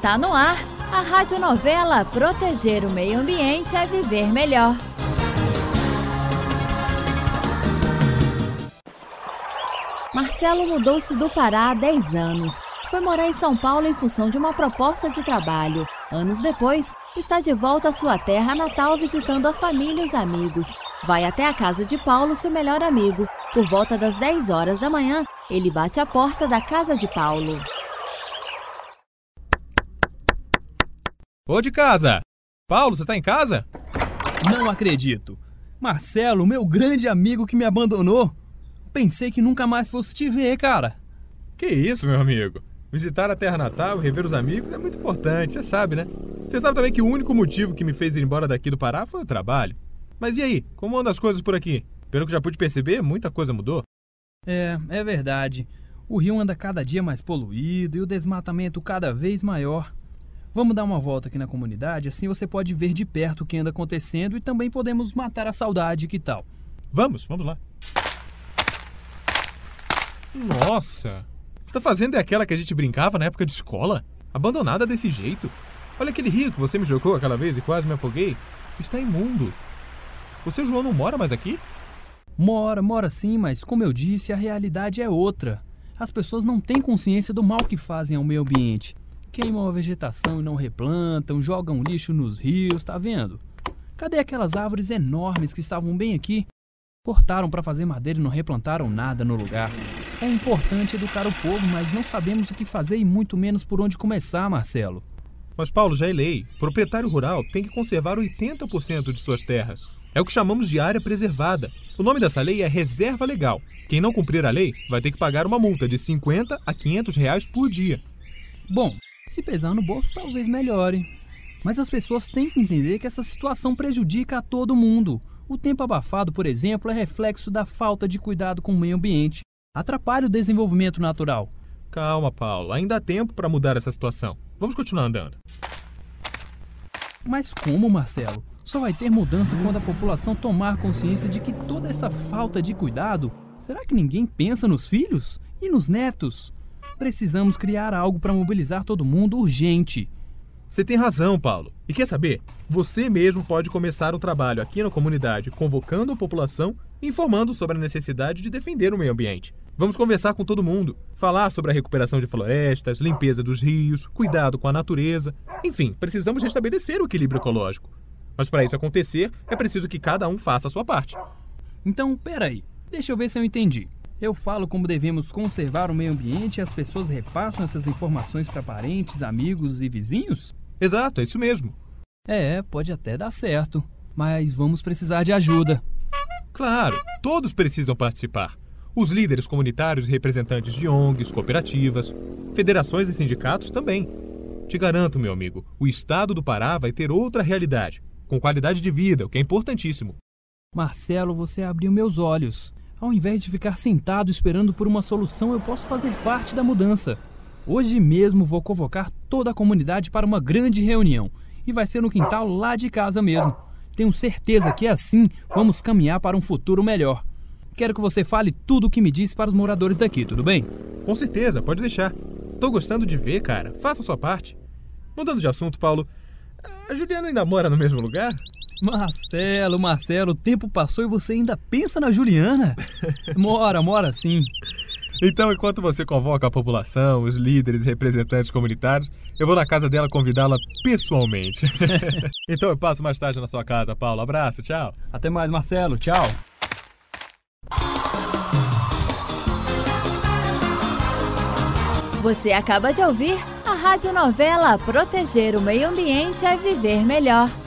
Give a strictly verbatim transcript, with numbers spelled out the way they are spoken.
Está no ar a radionovela Proteger o Meio Ambiente é Viver Melhor. Marcelo mudou-se do Pará há dez anos. Foi morar em São Paulo em função de uma proposta de trabalho. Anos depois, está de volta à sua terra natal visitando a família e os amigos. Vai até a casa de Paulo, seu melhor amigo. Por volta das dez horas da manhã, ele bate à porta da casa de Paulo. Ô de casa! Paulo, você tá em casa? Não acredito. Marcelo, meu grande amigo que me abandonou. Pensei que nunca mais fosse te ver, cara. Que isso, meu amigo? Visitar a terra natal e rever os amigos é muito importante, você sabe, né? Você sabe também que o único motivo que me fez ir embora daqui do Pará foi o trabalho. Mas e aí, como andam as coisas por aqui? Pelo que já pude perceber, muita coisa mudou. É, é verdade. O rio anda cada dia mais poluído e o desmatamento cada vez maior. Vamos dar uma volta aqui na comunidade, assim você pode ver de perto o que anda acontecendo e também podemos matar a saudade, que tal? Vamos, vamos lá. Nossa! Você tá fazendo é aquela que a gente brincava na época de escola? Abandonada desse jeito? Olha aquele rio que você me jogou aquela vez e quase me afoguei. Está imundo. O seu João não mora mais aqui? Mora, mora sim, mas como eu disse, a realidade é outra. As pessoas não têm consciência do mal que fazem ao meio ambiente. Queimam a vegetação e não replantam, jogam lixo nos rios, tá vendo? Cadê aquelas árvores enormes que estavam bem aqui? Cortaram para fazer madeira e não replantaram nada no lugar. É importante educar o povo, mas não sabemos o que fazer e muito menos por onde começar, Marcelo. Mas Paulo, já é lei. Proprietário rural tem que conservar oitenta por cento de suas terras. É o que chamamos de área preservada. O nome dessa lei é reserva legal. Quem não cumprir a lei vai ter que pagar uma multa de cinquenta a quinhentos reais por dia. Bom, se pesar no bolso talvez melhore. Mas as pessoas têm que entender que essa situação prejudica a todo mundo. O tempo abafado, por exemplo, é reflexo da falta de cuidado com o meio ambiente. Atrapalha o desenvolvimento natural. Calma, Paulo. Ainda há tempo para mudar essa situação. Vamos continuar andando. Mas como, Marcelo? Só vai ter mudança quando a população tomar consciência de que toda essa falta de cuidado... Será que ninguém pensa nos filhos? E nos netos? Precisamos criar algo para mobilizar todo mundo urgente. Você tem razão, Paulo. E quer saber? Você mesmo pode começar um trabalho aqui na comunidade, convocando a população e informando sobre a necessidade de defender o meio ambiente. Vamos conversar com todo mundo, falar sobre a recuperação de florestas, limpeza dos rios, cuidado com a natureza. Enfim, precisamos restabelecer o equilíbrio ecológico. Mas para isso acontecer, é preciso que cada um faça a sua parte. Então, peraí. Deixa eu ver se eu entendi. Eu falo como devemos conservar o meio ambiente e as pessoas repassam essas informações para parentes, amigos e vizinhos? Exato, é isso mesmo. É, pode até dar certo, mas vamos precisar de ajuda. Claro, todos precisam participar. Os líderes comunitários e representantes de O N Gs, cooperativas, federações e sindicatos também. Te garanto, meu amigo, o estado do Pará vai ter outra realidade, com qualidade de vida, o que é importantíssimo. Marcelo, você abriu meus olhos. Ao invés de ficar sentado esperando por uma solução, eu posso fazer parte da mudança. Hoje mesmo vou convocar toda a comunidade para uma grande reunião. E vai ser no quintal lá de casa mesmo. Tenho certeza que assim vamos caminhar para um futuro melhor. Quero que você fale tudo o que me disse para os moradores daqui, tudo bem? Com certeza, pode deixar. Tô gostando de ver, cara. Faça a sua parte. Mudando de assunto, Paulo, a Juliana ainda mora no mesmo lugar? Marcelo, Marcelo, o tempo passou e você ainda pensa na Juliana? Mora, mora sim. Então, enquanto você convoca a população, os líderes e representantes comunitários, eu vou na casa dela convidá-la pessoalmente. Então eu passo mais tarde na sua casa, Paulo. Abraço, tchau. Até mais, Marcelo. Tchau. Você acaba de ouvir a radionovela Proteger o Meio Ambiente é Viver Melhor.